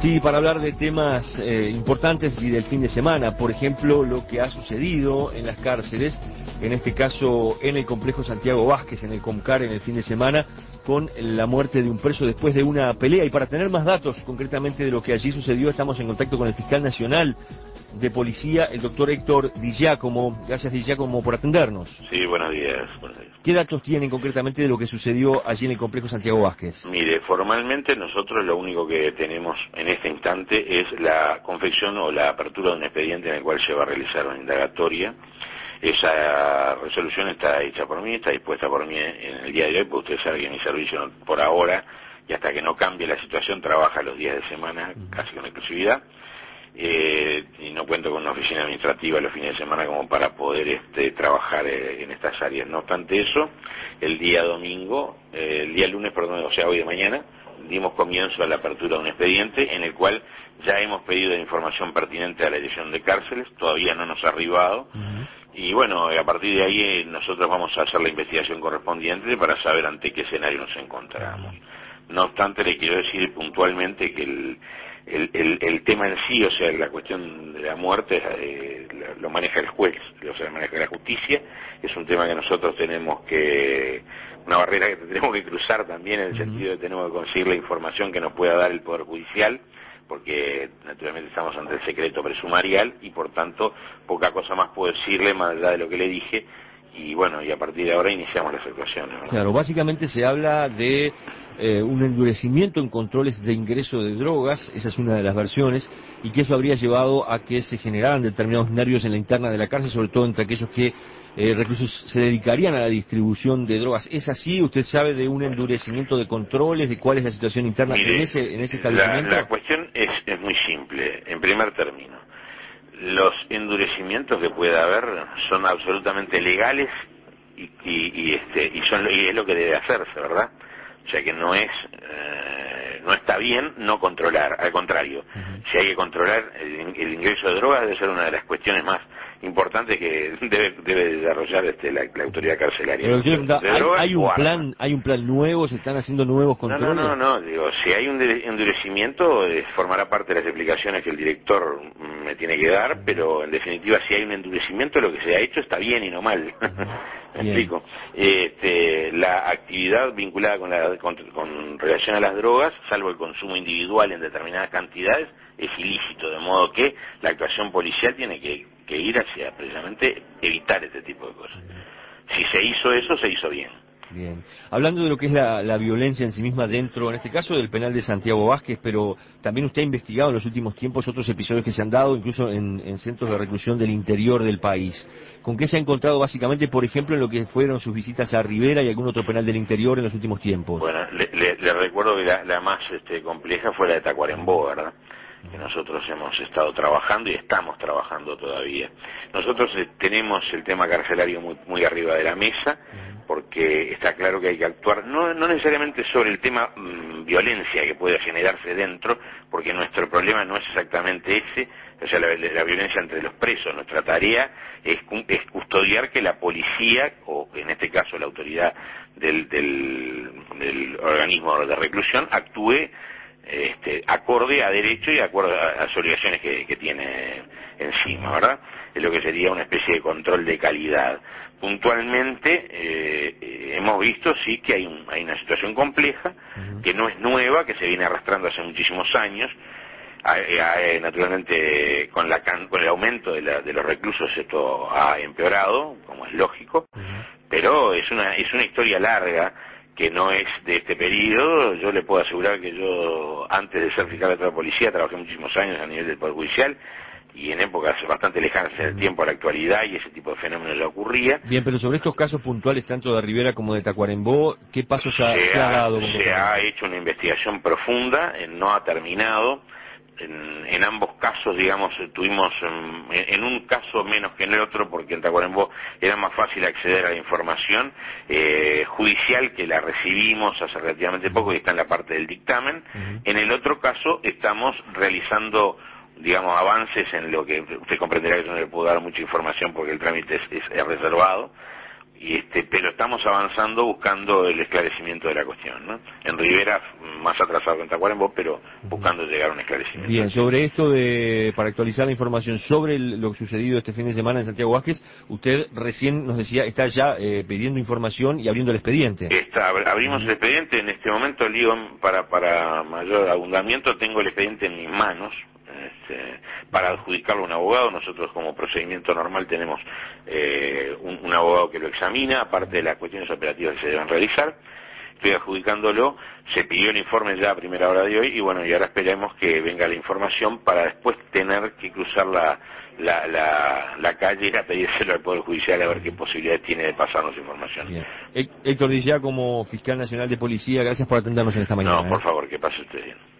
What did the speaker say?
Sí, para hablar de temas importantes y del fin de semana, por ejemplo, lo que ha sucedido en las cárceles, en este caso en el complejo Santiago Vázquez, en el Comcar, en el fin de semana, con la muerte de un preso después de una pelea. Y para tener más datos concretamente de lo que allí sucedió, estamos en contacto con el fiscal nacional de policía, el doctor Héctor Di Giacomo. Gracias, Di Giacomo, por atendernos. Sí, buenos días. ¿Qué datos tienen concretamente de lo que sucedió allí en el complejo Santiago Vázquez? Mire, formalmente nosotros lo único que tenemos en este instante es la confección o la apertura de un expediente en el cual se va a realizar una indagatoria. Esa resolución está hecha por mí, está dispuesta por mí en el día de hoy, porque usted sabe que mi servicio por ahora, y hasta que no cambie la situación, trabaja los días de semana, casi con exclusividad. Y no cuento con una oficina administrativa los fines de semana como para poder trabajar en estas áreas. No obstante eso, el día lunes, o sea, hoy de mañana, dimos comienzo a la apertura de un expediente en el cual ya hemos pedido información pertinente a la dirección de cárceles, todavía no nos ha arribado, y bueno, a partir de ahí nosotros vamos a hacer la investigación correspondiente para saber ante qué escenario nos encontramos. No obstante, le quiero decir puntualmente que el tema en sí, o sea, la cuestión de la muerte, lo maneja el juez, o sea, lo maneja la justicia. Es un tema que nosotros una barrera que tenemos que cruzar también, en el sentido de que tenemos que conseguir la información que nos pueda dar el Poder Judicial, porque naturalmente estamos ante el secreto presumarial y por tanto poca cosa más puedo decirle más allá de lo que le dije. Y bueno, y a partir de ahora iniciamos las actuaciones, ¿verdad? Claro, básicamente se habla de un endurecimiento en controles de ingreso de drogas, esa es una de las versiones, y que eso habría llevado a que se generaran determinados nervios en la interna de la cárcel, sobre todo entre aquellos que reclusos se dedicarían a la distribución de drogas. ¿Es así? ¿Usted sabe de un endurecimiento de controles, de cuál es la situación interna? Mire, en ese establecimiento? la cuestión es muy simple, en primer término. Los endurecimientos que pueda haber son absolutamente legales y es lo que debe hacerse, ¿verdad? O sea que no está bien no controlar, al contrario, si hay que controlar el ingreso de drogas debe ser una de las cuestiones más importantes que debe desarrollar la autoridad carcelaria. Pero ¿hay un plan nuevo? ¿Se están haciendo nuevos controles? No, digo, si hay un endurecimiento formará parte de las explicaciones que el director me tiene que dar, pero en definitiva si hay un endurecimiento lo que se ha hecho está bien y no mal. ¿Me explico? La actividad vinculada con relación a las drogas, salvo el consumo individual en determinadas cantidades, es ilícito, de modo que la actuación policial tiene que ir hacia precisamente evitar este tipo de cosas. Si se hizo eso, se hizo bien. Bien. Hablando de lo que es la violencia en sí misma dentro, en este caso, del penal de Santiago Vázquez, pero también usted ha investigado en los últimos tiempos otros episodios que se han dado, incluso en centros de reclusión del interior del país. ¿Con qué se ha encontrado básicamente, por ejemplo, en lo que fueron sus visitas a Rivera y algún otro penal del interior en los últimos tiempos? Bueno, le recuerdo que la más compleja fue la de Tacuarembó, ¿verdad? Que nosotros hemos estado trabajando y estamos trabajando todavía. Nosotros tenemos el tema carcelario muy arriba de la mesa, porque está claro que hay que actuar, no necesariamente sobre el tema violencia que puede generarse dentro, porque nuestro problema no es exactamente ese, o sea, la violencia entre los presos. Nuestra tarea es custodiar que la policía, o en este caso la autoridad del organismo de reclusión, actúe acorde a derecho y acorde a las obligaciones que tiene encima, ¿verdad? Es lo que sería una especie de control de calidad. Puntualmente hemos visto sí que hay una situación compleja, que no es nueva, que se viene arrastrando hace muchísimos años. Naturalmente con el aumento de los reclusos esto ha empeorado, como es lógico, pero es una historia larga que no es de este periodo. Yo le puedo asegurar que yo, antes de ser fiscal de la policía, trabajé muchísimos años a nivel del Poder Judicial, y en épocas bastante lejanas en el tiempo a la actualidad, y ese tipo de fenómenos ya ocurría. Bien, pero sobre estos casos puntuales, tanto de Rivera como de Tacuarembó, ¿qué pasos se ha dado? Se ha hecho una investigación profunda, no ha terminado. En ambos casos, digamos, tuvimos, en un caso menos que en el otro, porque en Tacuarembó era más fácil acceder a la información judicial, que la recibimos hace relativamente poco y está en la parte del dictamen. En el otro caso estamos realizando, digamos, avances en lo que usted comprenderá que yo no le puedo dar mucha información porque el trámite es reservado, pero estamos avanzando buscando el esclarecimiento de la cuestión, ¿no? En Rivera, más atrasado que en Tacuarembó, pero buscando llegar a un esclarecimiento. Bien, sobre esto para actualizar la información sobre lo sucedido este fin de semana en Santiago Vázquez, usted recién nos decía, está ya pidiendo información y abriendo el expediente. Abrimos el expediente, en este momento, para mayor abundamiento, tengo el expediente en mis manos, para adjudicarlo a un abogado. Nosotros, como procedimiento normal, tenemos un abogado que lo examina, aparte de las cuestiones operativas que se deben realizar. Estoy adjudicándolo, se pidió el informe ya a primera hora de hoy, y bueno, y ahora esperemos que venga la información para después tener que cruzar la calle y a pedírselo al Poder Judicial a ver qué posibilidades tiene de pasarnos información. Bien. Héctor Dillá, como fiscal nacional de policía, gracias por atendernos en esta mañana. No, por favor, que pase usted bien.